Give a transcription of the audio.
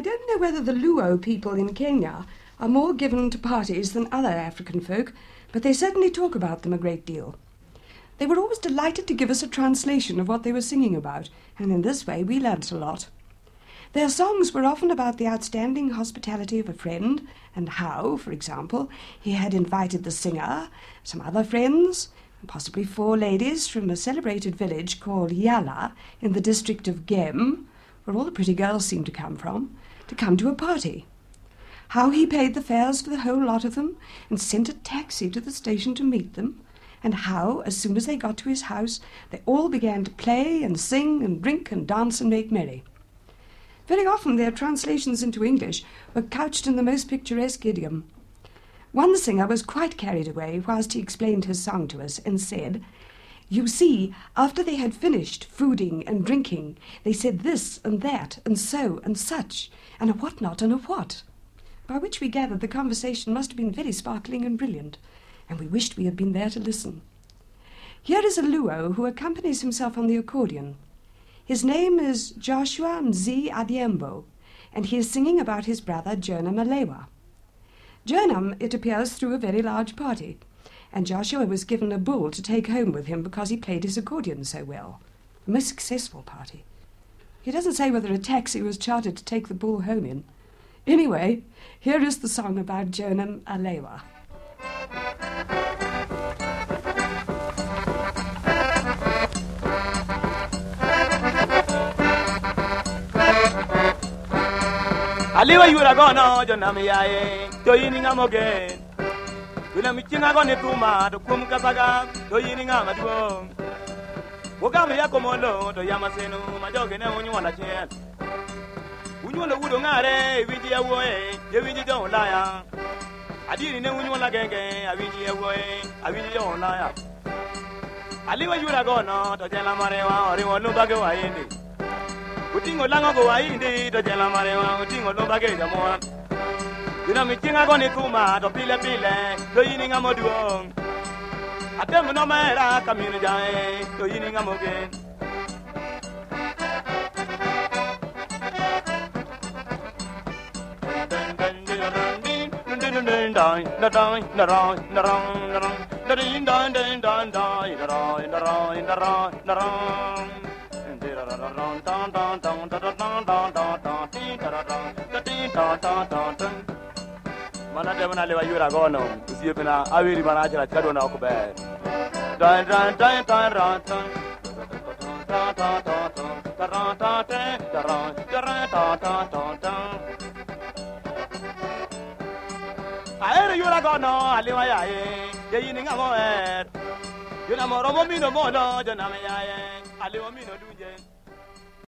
I don't know whether the Luo people in Kenya are more given to parties than other African folk, but they certainly talk about them a great deal. They were always delighted to give us a translation of what they were singing about, and in this way we learnt a lot. Their songs were often about the outstanding hospitality of a friend, and how, for example, he had invited the singer, some other friends, and possibly 4 ladies from a celebrated village called Yala in the district of Gem, where all the pretty girls seemed to come from, to come to a party. How he paid the fares for the whole lot of them, and sent a taxi to the station to meet them, and how, as soon as they got to his house, they all began to play and sing and drink and dance and make merry. Very often their translations into English were couched in the most picturesque idiom. One singer was quite carried away whilst he explained his song to us, and said, "You see, after they had finished fooding and drinking, they said this and that and so and such, and a what not and a what," by which we gathered the conversation must have been very sparkling and brilliant, and we wished we had been there to listen. Here is a Luo who accompanies himself on the accordion. His name is Joshua Mzi Adiembo, and he is singing about his brother Jonah Malewa. Jonah, it appears, threw a very large party, and Joshua was given a bull to take home with him because he played his accordion so well. A most successful party. He doesn't say whether a taxi was chartered to take the bull home in. Anyway, here is the song about Jonah Malewa. Aliwa yura gono jona miyaye to yininga mogen Yuna michinga gone tuma to kum kasaga to yininga maduo Wogam ya komondo to yamasenu majoge ne unyu wala chen Unyu le wudo ngare wiji ya woe ye wiji don laya Adiri ne unyu wala genge awiji ya woe awiji don laya Aliwa yura gono to jela marewa ori wonu bage wa yindi Utingo lango go waindi to jela marewa utingo no bage da mo Yuna michinga gone kuma to pile to yininga moduo Atem no mera kaminu jae to yininga mogen Mana de mana lewa yura gono usiye pena awiri mana ajira chado na okube dan dan dan dan dan Aere yura gono aliwa yae ye yininga mo yuna moro mo mino mo no jona me yae aliwa mino duje